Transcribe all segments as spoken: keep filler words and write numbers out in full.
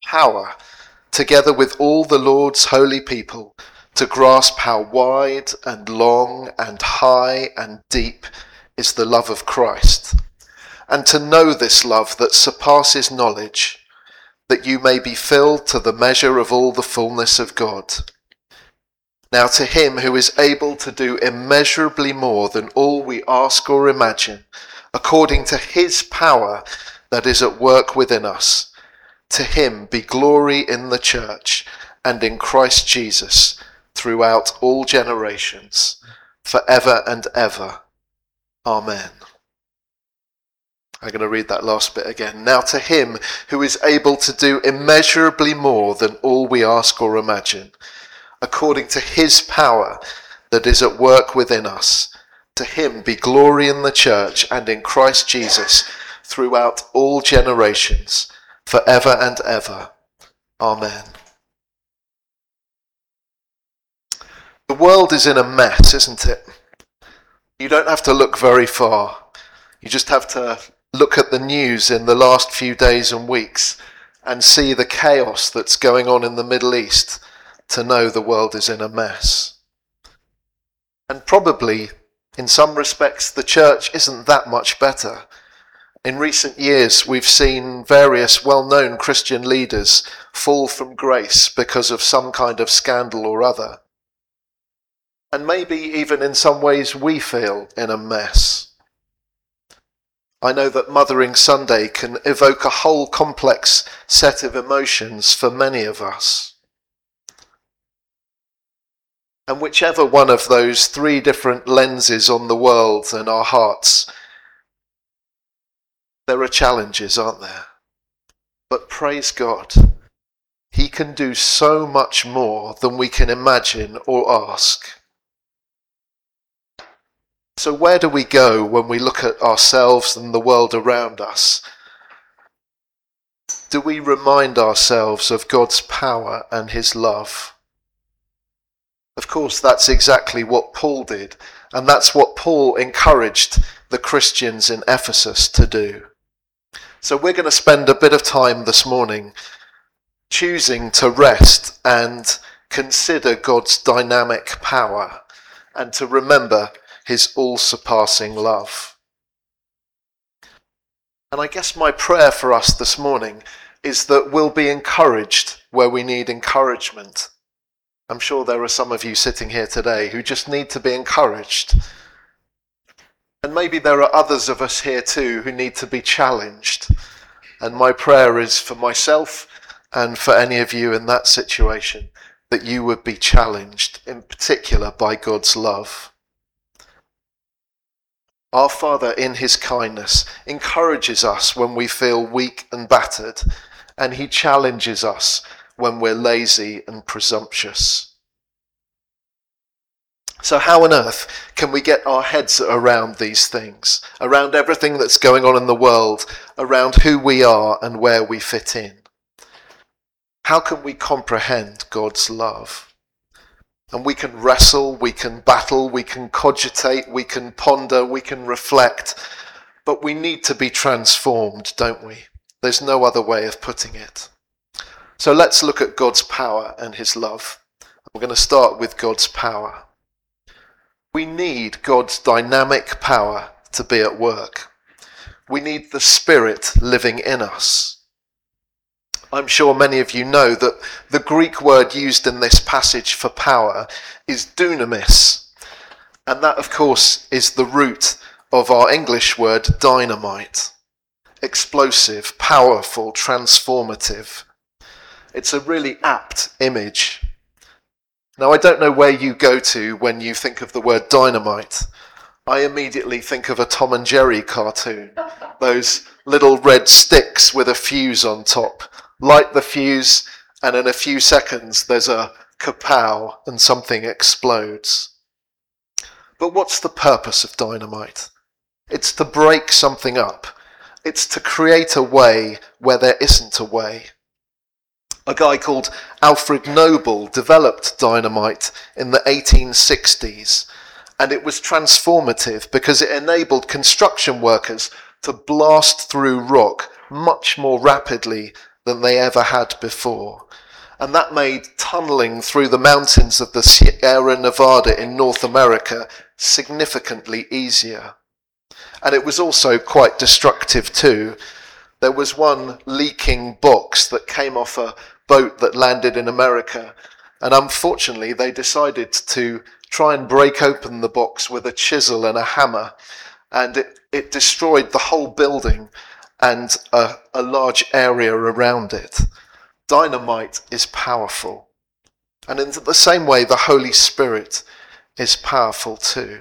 power, together with all the Lord's holy people, to grasp how wide and long and high and deep is the love of Christ, and to know this love that surpasses knowledge, that you may be filled to the measure of all the fullness of God. Now to him who is able to do immeasurably more than all we ask or imagine, according to his power that is at work within us, to him be glory in the church and in Christ Jesus throughout all generations, forever and ever. Amen. I'm going to read that last bit again. Now to him who is able to do immeasurably more than all we ask or imagine, according to his power that is at work within us, to him be glory in the church and in Christ Jesus throughout all generations, forever and ever. Amen. The world is in a mess, isn't it? You don't have to look very far. You just have to look at the news in the last few days and weeks and see the chaos that's going on in the Middle East to know the world is in a mess. And probably, in some respects, the church isn't that much better. In recent years, we've seen various well-known Christian leaders fall from grace because of some kind of scandal or other. And maybe even in some ways we feel in a mess. I know that Mothering Sunday can evoke a whole complex set of emotions for many of us. And whichever one of those three different lenses on the world and our hearts, there are challenges, aren't there? But praise God, he can do so much more than we can imagine or ask. So where do we go when we look at ourselves and the world around us? Do we remind ourselves of God's power and his love? Of course, that's exactly what Paul did, and that's what Paul encouraged the Christians in Ephesus to do. So we're going to spend a bit of time this morning choosing to rest and consider God's dynamic power and to remember his all-surpassing love. And I guess my prayer for us this morning is that we'll be encouraged where we need encouragement. I'm sure there are some of you sitting here today who just need to be encouraged. And maybe there are others of us here too who need to be challenged. And my prayer is for myself and for any of you in that situation, that you would be challenged, in particular by God's love. Our Father, in his kindness, encourages us when we feel weak and battered, and he challenges us when we're lazy and presumptuous. So how on earth can we get our heads around these things, around everything that's going on in the world, around who we are and where we fit in? How can we comprehend God's love? And we can wrestle, we can battle, we can cogitate, we can ponder, we can reflect, but we need to be transformed, don't we? There's no other way of putting it. So let's look at God's power and his love. We're going to start with God's power. We need God's dynamic power to be at work. We need the Spirit living in us. I'm sure many of you know that the Greek word used in this passage for power is dunamis. And that, of course, is the root of our English word dynamite. Explosive, powerful, transformative. It's a really apt image. Now, I don't know where you go to when you think of the word dynamite. I immediately think of a Tom and Jerry cartoon. Those little red sticks with a fuse on top. Light the fuse, and in a few seconds there's a kapow and something explodes. But what's the purpose of dynamite? It's to break something up. It's to create a way where there isn't a way. A guy called Alfred Noble developed dynamite in the eighteen sixties, and it was transformative because it enabled construction workers to blast through rock much more rapidly than they ever had before. And that made tunneling through the mountains of the Sierra Nevada in North America significantly easier. And it was also quite destructive too. There was one leaking box that came off a boat that landed in America, and unfortunately they decided to try and break open the box with a chisel and a hammer, and it, it destroyed the whole building and a, a large area around it. Dynamite is powerful, and in the same way the Holy Spirit is powerful too.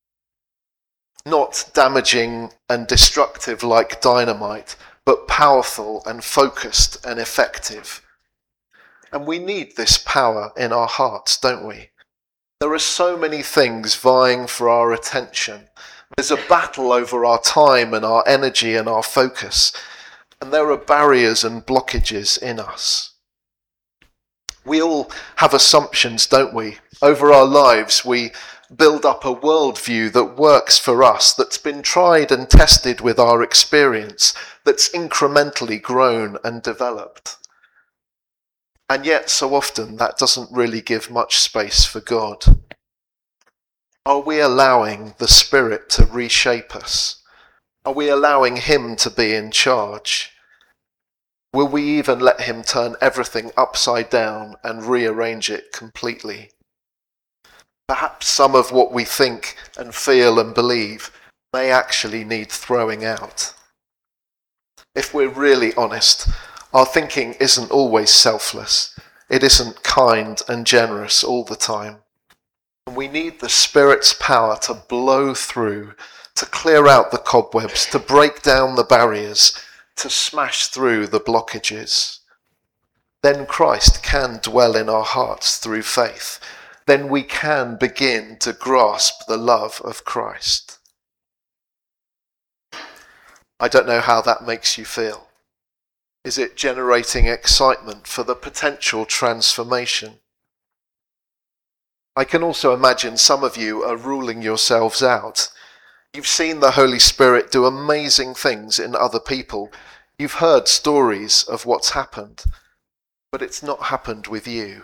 Not damaging and destructive like dynamite, but powerful and focused and effective. And we need this power in our hearts, don't we? There are so many things vying for our attention. There's a battle over our time and our energy and our focus. And there are barriers and blockages in us. We all have assumptions, don't we? Over our lives, we build up a worldview that works for us, that's been tried and tested with our experience, that's incrementally grown and developed. And yet, so often, that doesn't really give much space for God. Are we allowing the Spirit to reshape us? Are we allowing Him to be in charge? Will we even let Him turn everything upside down and rearrange it completely? Perhaps some of what we think and feel and believe may actually need throwing out. If we're really honest, our thinking isn't always selfless. It isn't kind and generous all the time. And we need the Spirit's power to blow through, to clear out the cobwebs, to break down the barriers, to smash through the blockages. Then Christ can dwell in our hearts through faith. Then we can begin to grasp the love of Christ. I don't know how that makes you feel. Is it generating excitement for the potential transformation? I can also imagine some of you are ruling yourselves out. You've seen the Holy Spirit do amazing things in other people. You've heard stories of what's happened, but it's not happened with you.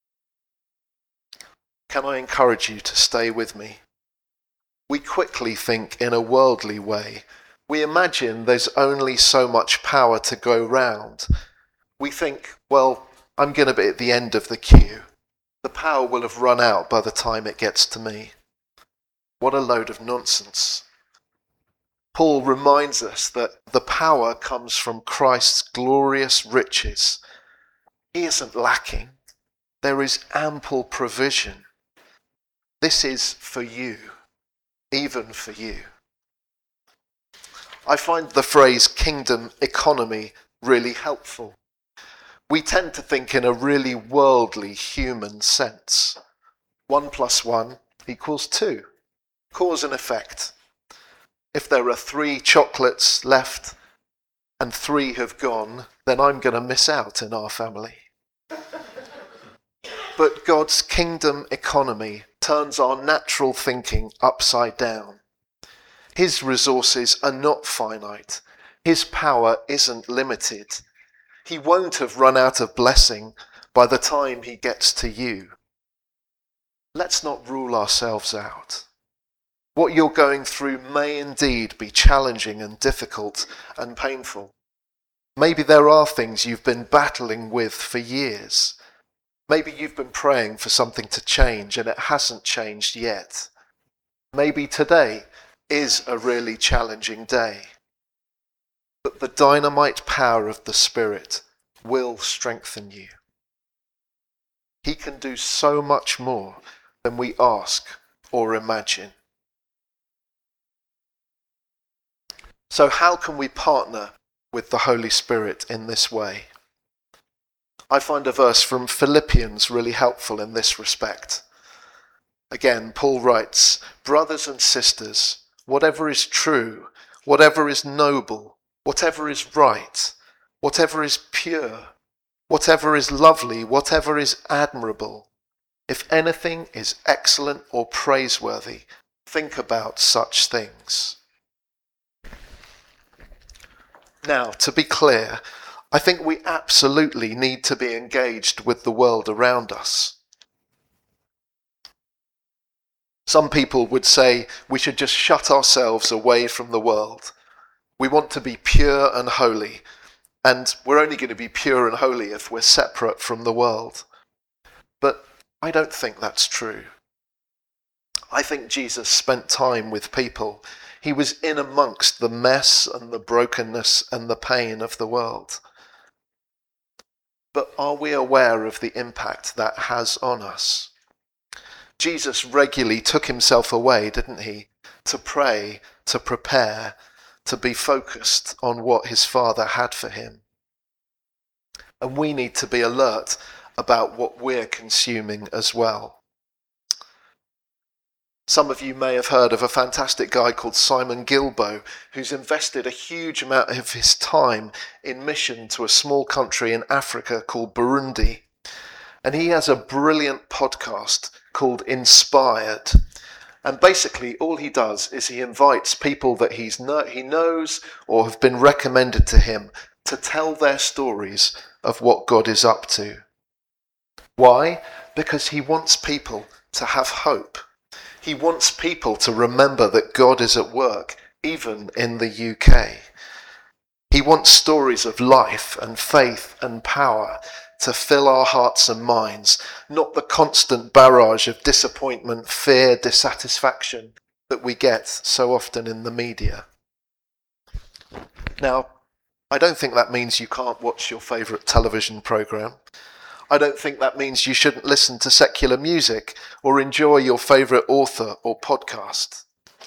Can I encourage you to stay with me? We quickly think in a worldly way. We imagine there's only so much power to go round. We think, well, I'm going to be at the end of the queue. The power will have run out by the time it gets to me. What a load of nonsense. Paul reminds us that the power comes from Christ's glorious riches. He isn't lacking. There is ample provision. This is for you, even for you. I find the phrase kingdom economy really helpful. We tend to think in a really worldly, human sense. One plus one equals two. Cause and effect. If there are three chocolates left and three have gone, then I'm going to miss out in our family. But God's kingdom economy turns our natural thinking upside down. His resources are not finite. His power isn't limited. He won't have run out of blessing by the time he gets to you. Let's not rule ourselves out. What you're going through may indeed be challenging and difficult and painful. Maybe there are things you've been battling with for years. Maybe you've been praying for something to change and it hasn't changed yet. Maybe today is a really challenging day. But the dynamite power of the Spirit will strengthen you. He can do so much more than we ask or imagine. So how can we partner with the Holy Spirit in this way? I find a verse from Philippians really helpful in this respect. Again, Paul writes, "Brothers and sisters, whatever is true, whatever is noble, whatever is right, whatever is pure, whatever is lovely, whatever is admirable, if anything is excellent or praiseworthy, think about such things." Now, to be clear, I think we absolutely need to be engaged with the world around us. Some people would say we should just shut ourselves away from the world. We want to be pure and holy, and we're only going to be pure and holy if we're separate from the world. But I don't think that's true. I think Jesus spent time with people. He was in amongst the mess and the brokenness and the pain of the world. But are we aware of the impact that has on us? Jesus regularly took himself away, didn't he? To pray, to prepare, to be focused on what his Father had for him. And we need to be alert about what we're consuming as well. Some of you may have heard of a fantastic guy called Simon Gilbo, who's invested a huge amount of his time in mission to a small country in Africa called Burundi. And he has a brilliant podcast called Inspired. And basically all he does is he invites people that he's know, he knows or have been recommended to him to tell their stories of what God is up to. Why? Because he wants people to have hope. He wants people to remember that God is at work, even in the U K. He wants stories of life and faith and power to fill our hearts and minds, not the constant barrage of disappointment, fear, dissatisfaction that we get so often in the media. Now, I don't think that means you can't watch your favourite television programme. I don't think that means you shouldn't listen to secular music or enjoy your favourite author or podcast.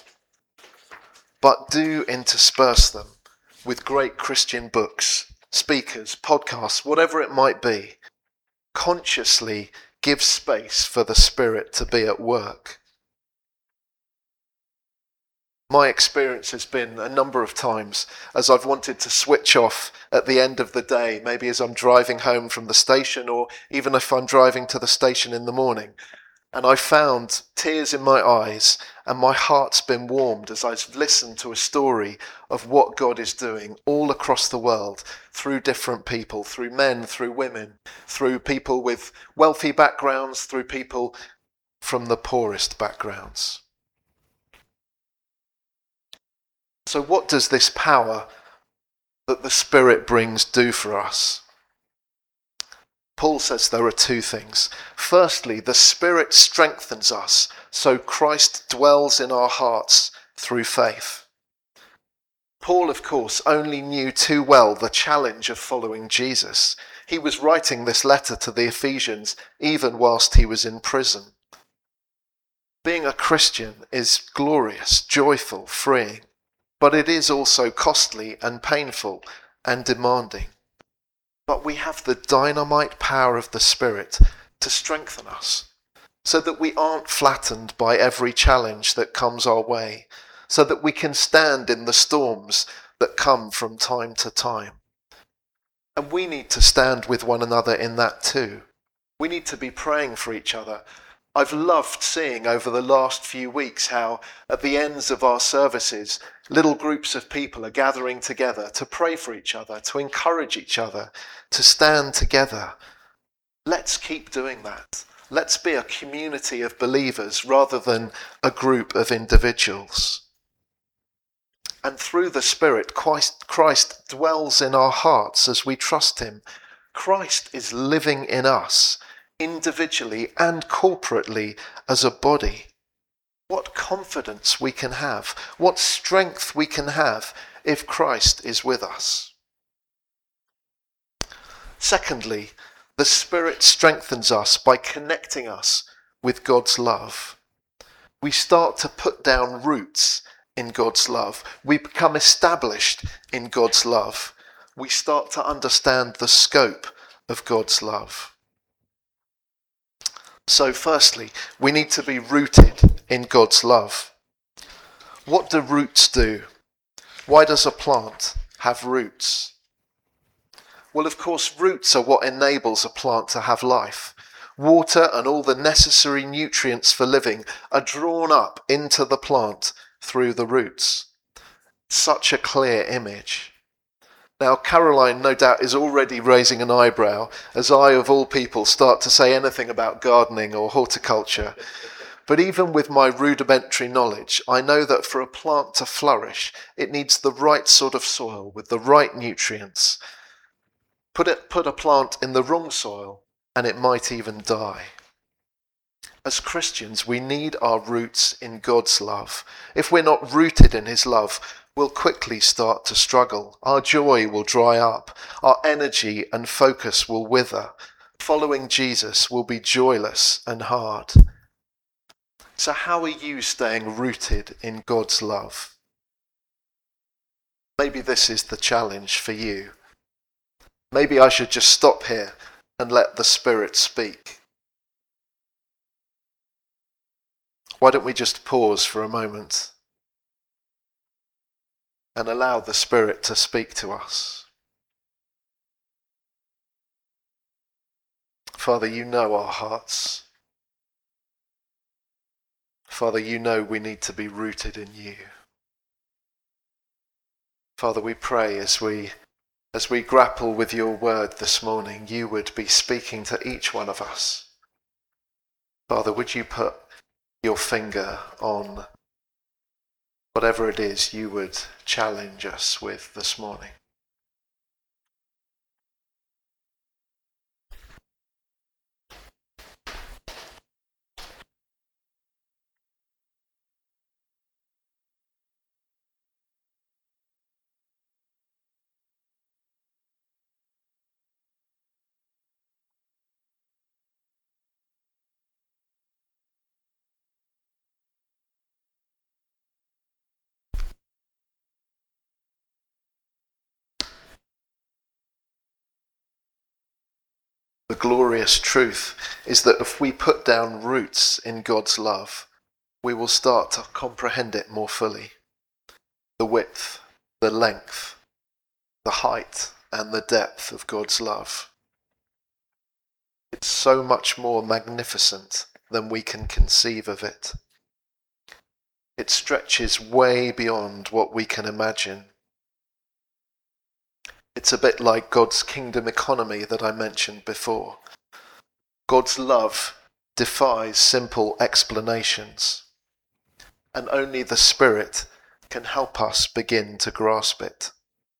But do intersperse them with great Christian books, speakers, podcasts, whatever it might be. Consciously give space for the Spirit to be at work. My experience has been a number of times as I've wanted to switch off at the end of the day, maybe as I'm driving home from the station or even if I'm driving to the station in the morning. And I found tears in my eyes and my heart's been warmed as I've listened to a story of what God is doing all across the world through different people, through men, through women, through people with wealthy backgrounds, through people from the poorest backgrounds. So what does this power that the Spirit brings do for us? Paul says there are two things. Firstly, the Spirit strengthens us, so Christ dwells in our hearts through faith. Paul, of course, only knew too well the challenge of following Jesus. He was writing this letter to the Ephesians even whilst he was in prison. Being a Christian is glorious, joyful, freeing. But it is also costly and painful and demanding. But we have the dynamite power of the Spirit to strengthen us, so that we aren't flattened by every challenge that comes our way, so that we can stand in the storms that come from time to time. And we need to stand with one another in that too. We need to be praying for each other. I've loved seeing over the last few weeks how at the ends of our services, little groups of people are gathering together to pray for each other, to encourage each other, to stand together. Let's keep doing that. Let's be a community of believers rather than a group of individuals. And through the Spirit, Christ, Christ dwells in our hearts as we trust him. Christ is living in us, individually and corporately as a body. What confidence we can have, what strength we can have if Christ is with us. Secondly, the Spirit strengthens us by connecting us with God's love. We start to put down roots in God's love. We become established in God's love. We start to understand the scope of God's love. So firstly, we need to be rooted in God's love. What do roots do? Why does a plant have roots? Well, of course, roots are what enables a plant to have life. Water and all the necessary nutrients for living are drawn up into the plant through the roots. Such a clear image. Now, Caroline, no doubt, is already raising an eyebrow as I, of all people, start to say anything about gardening or horticulture. But even with my rudimentary knowledge, I know that for a plant to flourish, it needs the right sort of soil with the right nutrients. Put it, put a plant in the wrong soil, and it might even die. As Christians, we need our roots in God's love. If we're not rooted in his love, we'll quickly start to struggle. Our joy will dry up. Our energy and focus will wither. Following Jesus will be joyless and hard. So how are you staying rooted in God's love? Maybe this is the challenge for you. Maybe I should just stop here and let the Spirit speak. Why don't we just pause for a moment and allow the Spirit to speak to us? Father, you know our hearts. Father, you know we need to be rooted in you. Father, we pray as we as we grapple with your word this morning, you would be speaking to each one of us. Father, would you put your finger on whatever it is you would challenge us with this morning? The glorious truth is that if we put down roots in God's love, we will start to comprehend it more fully. The width, the length, the height, and the depth of God's love. It's so much more magnificent than we can conceive of it. It stretches way beyond what we can imagine. It's a bit like God's kingdom economy that I mentioned before. God's love defies simple explanations, and only the Spirit can help us begin to grasp it.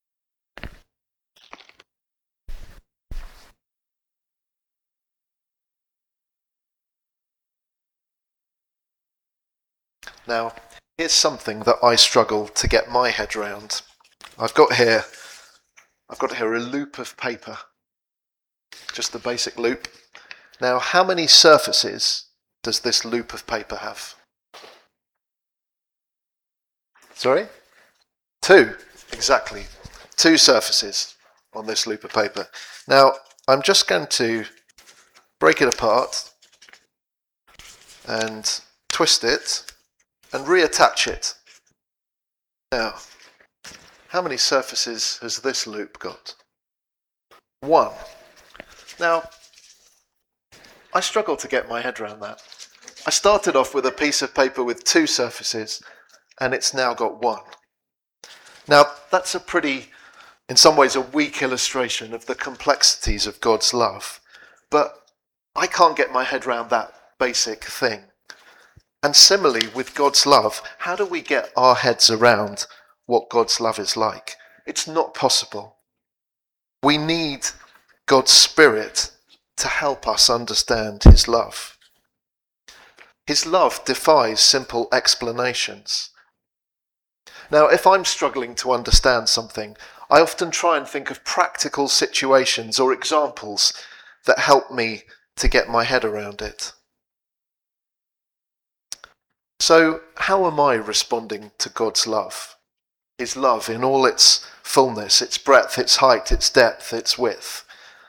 Now, here's something that I struggle to get my head round. I've got here I've got here a loop of paper, just the basic loop. Now, how many surfaces does this loop of paper have? Sorry? Two, exactly. Two surfaces on this loop of paper. Now, I'm just going to break it apart and twist it and reattach it. Now, how many surfaces has this loop got? One. Now, I struggle to get my head around that. I started off with a piece of paper with two surfaces, and it's now got one. Now, that's a pretty, in some ways, a weak illustration of the complexities of God's love. But I can't get my head around that basic thing. And similarly, with God's love, how do we get our heads around what God's love is like? It's not possible. We need God's Spirit to help us understand his love. His love defies simple explanations. Now, if I'm struggling to understand something, I often try and think of practical situations or examples that help me to get my head around it. So, how am I responding to God's love? His love in all its fullness, its breadth, its height, its depth, its width.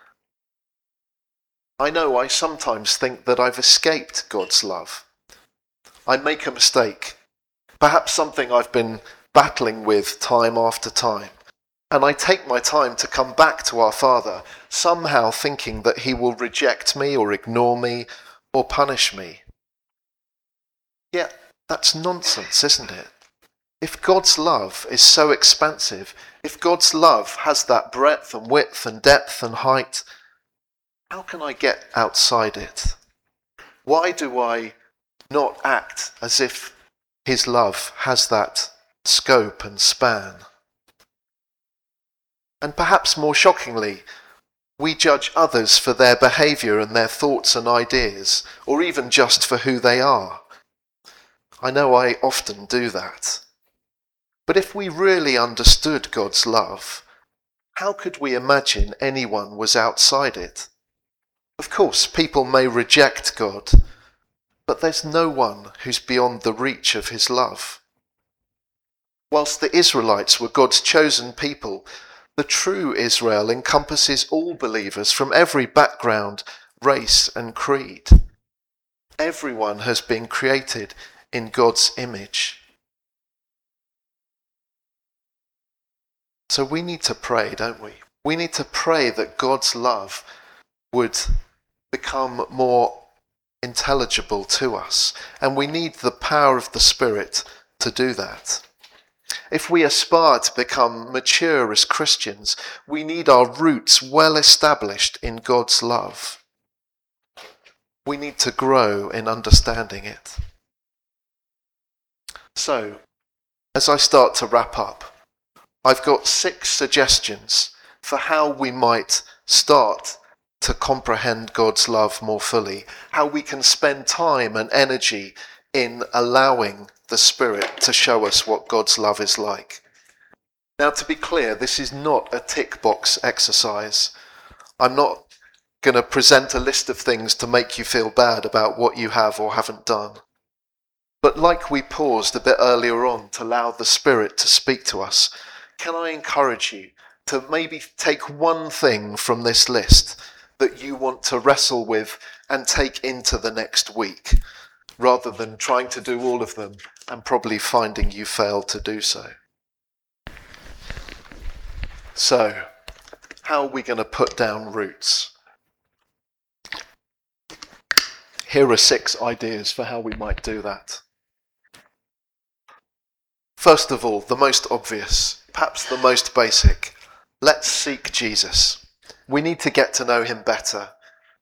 I know I sometimes think that I've escaped God's love. I make a mistake, perhaps something I've been battling with time after time, and I take my time to come back to our Father, somehow thinking that he will reject me or ignore me or punish me. Yet, that's nonsense, isn't it? If God's love is so expansive, if God's love has that breadth and width and depth and height, how can I get outside it? Why do I not act as if his love has that scope and span? And perhaps more shockingly, we judge others for their behaviour and their thoughts and ideas, or even just for who they are. I know I often do that. But if we really understood God's love, how could we imagine anyone was outside it? Of course, people may reject God, but there's no one who's beyond the reach of his love. Whilst the Israelites were God's chosen people, the true Israel encompasses all believers from every background, race and creed. Everyone has been created in God's image. So we need to pray, don't we? We need to pray that God's love would become more intelligible to us. And we need the power of the Spirit to do that. If we aspire to become mature as Christians, we need our roots well established in God's love. We need to grow in understanding it. So, as I start to wrap up, I've got six suggestions for how we might start to comprehend God's love more fully, how we can spend time and energy in allowing the Spirit to show us what God's love is like. Now, to be clear, this is not a tick box exercise. I'm not going to present a list of things to make you feel bad about what you have or haven't done. But like we paused a bit earlier on to allow the Spirit to speak to us, can I encourage you to maybe take one thing from this list that you want to wrestle with and take into the next week, rather than trying to do all of them and probably finding you failed to do so. So, how are we going to put down roots? Here are six ideas for how we might do that. First of all, the most obvious, perhaps the most basic, let's seek Jesus. We need to get to know him better.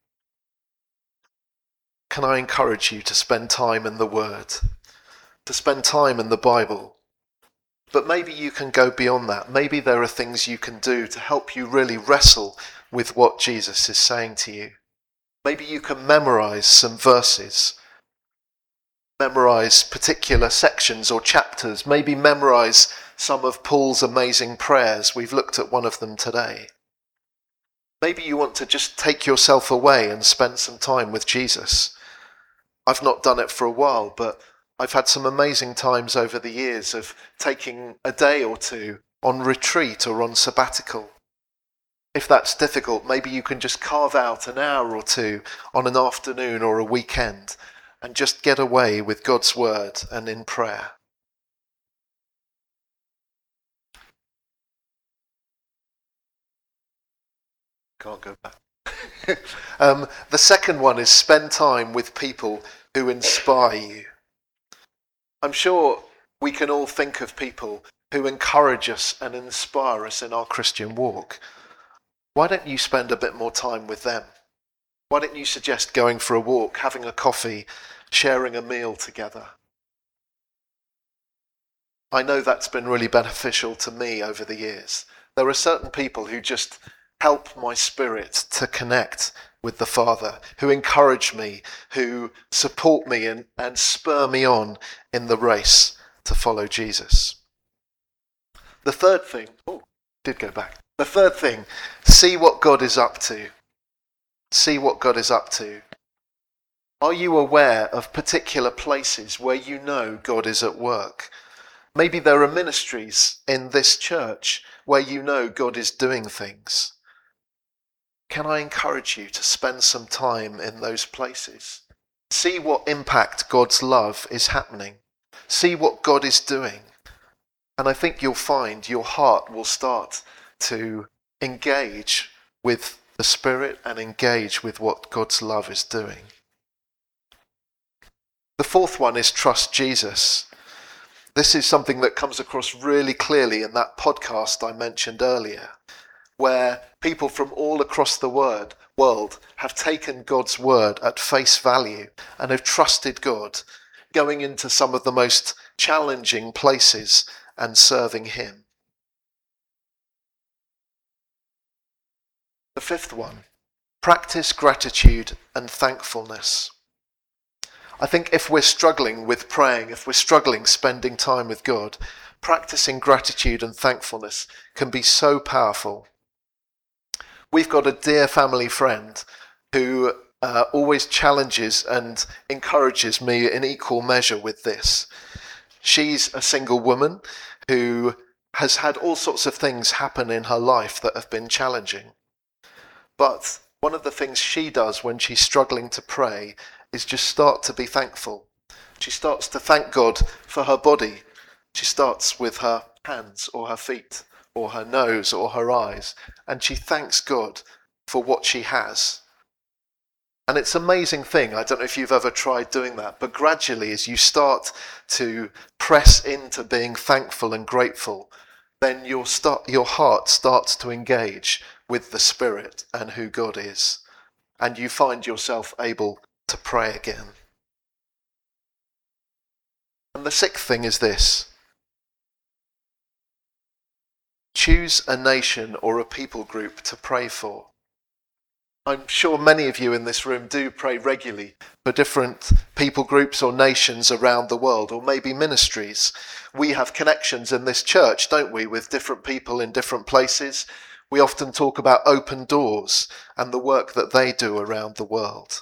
Can I encourage you to spend time in the Word, to spend time in the Bible? But maybe you can go beyond that. Maybe there are things you can do to help you really wrestle with what Jesus is saying to you. Maybe you can memorize some verses, memorize particular sections or chapters, maybe memorize some of Paul's amazing prayers. We've looked at one of them today. Maybe you want to just take yourself away and spend some time with Jesus. I've not done it for a while, but I've had some amazing times over the years of taking a day or two on retreat or on sabbatical. If that's difficult, maybe you can just carve out an hour or two on an afternoon or a weekend and just get away with God's word and in prayer. Can't go back. um, the second one is spend time with people who inspire you. I'm sure we can all think of people who encourage us and inspire us in our Christian walk. Why don't you spend a bit more time with them? Why don't you suggest going for a walk, having a coffee, sharing a meal together? I know that's been really beneficial to me over the years. There are certain people who just help my spirit to connect with the Father, who encourage me, who support me and, and spur me on in the race to follow Jesus. The third thing, oh, did go back. The third thing, see what God is up to. See what God is up to. Are you aware of particular places where you know God is at work? Maybe there are ministries in this church where you know God is doing things. Can I encourage you to spend some time in those places? See what impact God's love is happening. See what God is doing. And I think you'll find your heart will start to engage with the Spirit and engage with what God's love is doing. The fourth one is trust Jesus. This is something that comes across really clearly in that podcast I mentioned earlier, where people from all across the word, world have taken God's word at face value and have trusted God, going into some of the most challenging places and serving him. The fifth one, practice gratitude and thankfulness. I think if we're struggling with praying, if we're struggling spending time with God, practicing gratitude and thankfulness can be so powerful. We've got a dear family friend who uh, always challenges and encourages me in equal measure with this. She's a single woman who has had all sorts of things happen in her life that have been challenging. But one of the things she does when she's struggling to pray is just start to be thankful. She starts to thank God for her body. She starts with her hands or her feet or her nose or her eyes, and she thanks God for what she has. And it's an amazing thing. I don't know if you've ever tried doing that, but gradually as you start to press into being thankful and grateful, then your start, your heart starts to engage with the Spirit and who God is, and you find yourself able to pray again. And the sixth thing is this: choose a nation or a people group to pray for. I'm sure many of you in this room do pray regularly for different people groups or nations around the world, or maybe ministries. We have connections in this church, don't we, with different people in different places. We often talk about Open Doors and the work that they do around the world.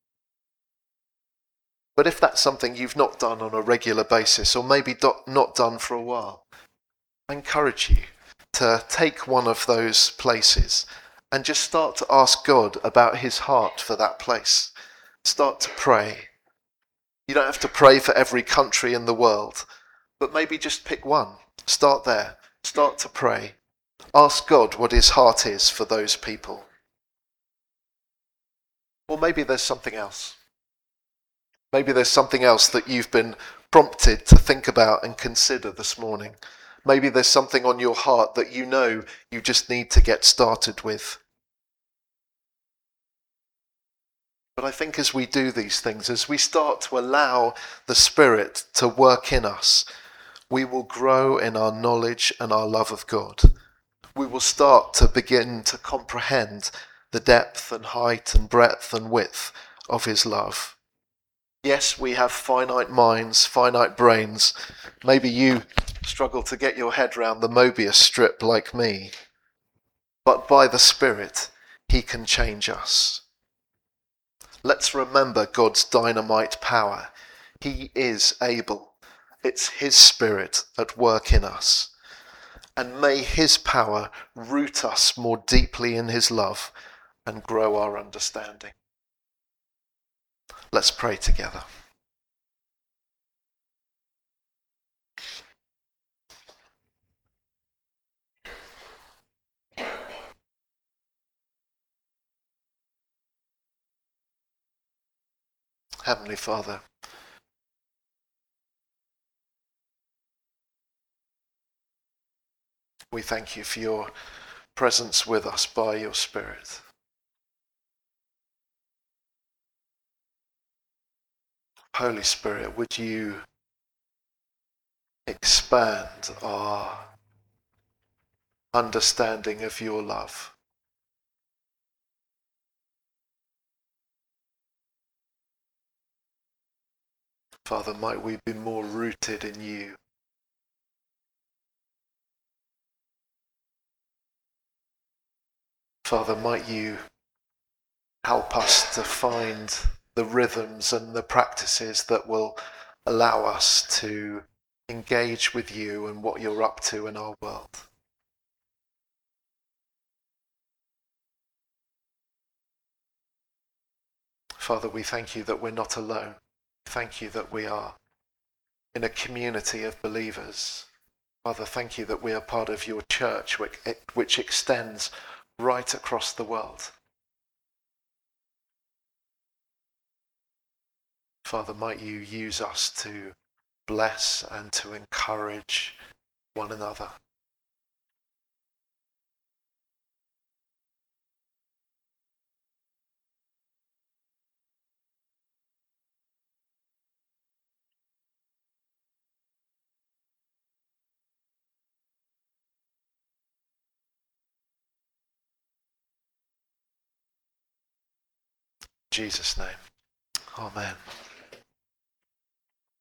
But if that's something you've not done on a regular basis, or maybe do- not done for a while, I encourage you to take one of those places and just start to ask God about his heart for that place. Start to pray. You don't have to pray for every country in the world, but maybe just pick one. Start there. Start to pray. Ask God what his heart is for those people. Or maybe there's something else. Maybe there's something else that you've been prompted to think about and consider this morning. Maybe there's something on your heart that you know you just need to get started with. But I think as we do these things, as we start to allow the Spirit to work in us, we will grow in our knowledge and our love of God. We will start to begin to comprehend the depth and height and breadth and width of his love. Yes, we have finite minds, finite brains. Maybe you struggle to get your head around the Mobius strip like me. But by the Spirit, he can change us. Let's remember God's dynamite power. He is able. It's his Spirit at work in us. And may his power root us more deeply in his love and grow our understanding. Let's pray together. Heavenly Father, we thank you for your presence with us by your Spirit. Holy Spirit, would you expand our understanding of your love? Father, might we be more rooted in you. Father, might you help us to find the rhythms and the practices that will allow us to engage with you and what you're up to in our world. Father, we thank you that we're not alone. Thank you that we are in a community of believers. Father, thank you that we are part of your church, which, which extends right across the world. Father, might you use us to bless and to encourage one another. In Jesus' name. Amen.